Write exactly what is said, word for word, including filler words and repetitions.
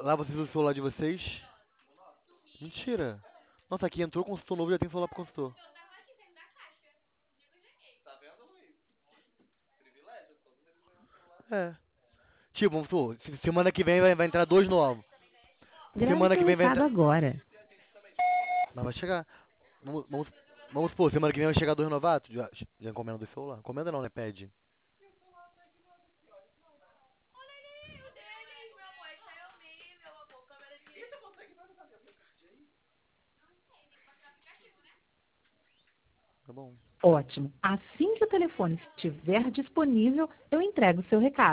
Lá vocês usam o celular de vocês? Mentira. Nossa, aqui entrou consultor novo e já tem celular pro consultor. É. Tipo, vamos supor, se- semana que vem vai, vai entrar dois novos. Grave Semana seu que vem vai recado entrar. agora. Mas vai chegar. Vamos, vamos, vamos supor, semana que vem vai chegar dois novatos. Já, já encomenda do celular. Encomenda não, né? Pede. Tá bom. Ótimo. Assim que o telefone estiver disponível, eu entrego o seu recado.